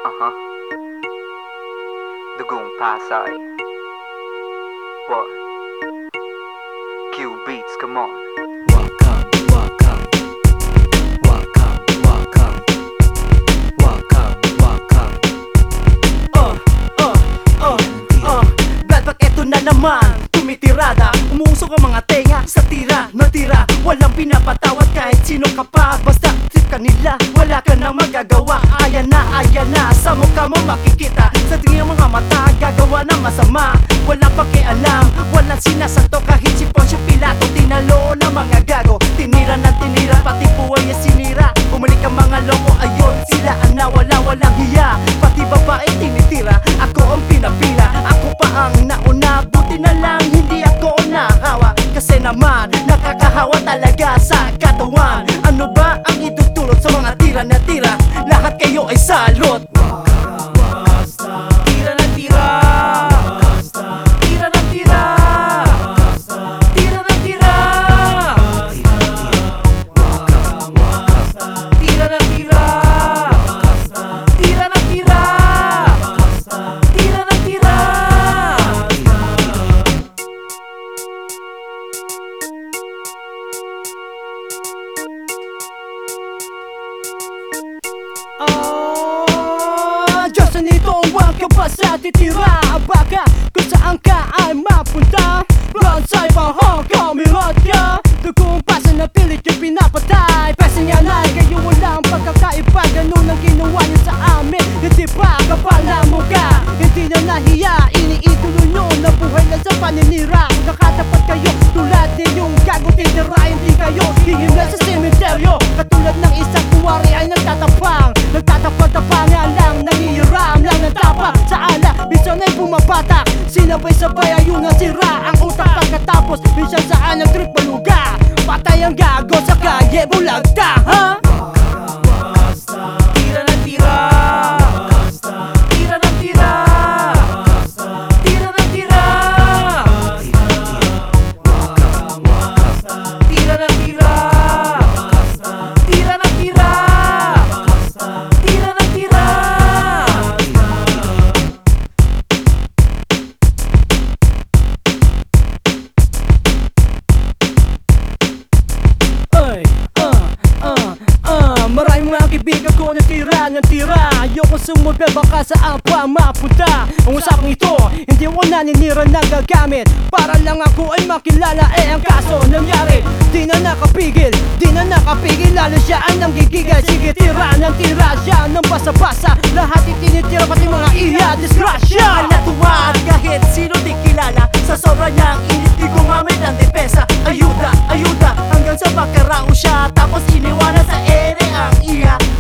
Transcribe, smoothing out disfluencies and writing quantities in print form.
Dugong Pasay. What? Q Beats, come on. Welcome, welcome, welcome, welcome, welcome, welcome. Bakit eto na naman, tumitirada. Umuusok ang mga tenga sa tira na tira. Walang pinapatawad kahit sino ka pa. Basta trip ka nila, wala ka nang magagawa. Ayan na, sa mukha mo makikita. Sa tingin ng mga mata, gagawa ng masama. Walang pakialam, walang sinasanto. Kahit si Poncio Pilato, tinalo ng mga gago. Tinira ng tinira, pati buhay niya sinira. Bumalik ang mga loko, ayun, sila ang nawala, walang hiya. Pati babae tinitira, ako ang pinapila. Ako pa ang nauna, buti na lang hindi ako nahawa. Kasi naman, nakakahawa talaga sa katawan. Ano ba ang itutulot sa mga tira na tira? Lahat kayo ay salot. Tira na tira, tira na tira, tira na tira, tira na tira, tira na tira, tira na tira. Diyos nito, huwag ka pa sa titira. Baka kung saan ka ay mapunta. Bonsai pa Hong Kong, mirot ka. Dugong pasa na pilit yung pinapatay. Pesa nga na, kayo walang pagkakaiba. Ganun ang ginawa niyo sa amin. Hindi ba kapal na mukha? Hindi na nahiya, iniidolo nyo na buhay na sa paninira. Nakatapat kayo, tulad ninyong gago titirahin din kayo. Hihimla sa sementeryo, katulad ng isang kuwari ay nagtatapang. Nagtatapang-tapangan lang, nangihiram lang ng tapak. Sa ala, minsan ay bumabatak. Sinabay-sabay ayun ang sira ang utak. Pagkatapos, minsan saan ang trip maluga. Patay ang gago sa kaye, bulagta, ha? Tira na tira, tira na tira, tira na tira, tira na tira, tira na tira, tira na tira. Maraming mga kaibigan ko natira ng tira. Ayoko sumubel baka saan pa mapunta. Ang usapang ito, hindi ko naninira na gagamit. Para lang ako ay makilala, ang kaso nangyari. Di na nakapigil, lalo siya ang nanggigigil. Sige tira ng tira siya ng basa-basa. Lahat itinitira pati mga iya, disgrasya. Natuwa kahit sino di kilala. Sa sobra niyang init di gumamit ng depensa. Ayuda, hanggang sa makarao siya. Tapos iniwanan sa ere ang iya.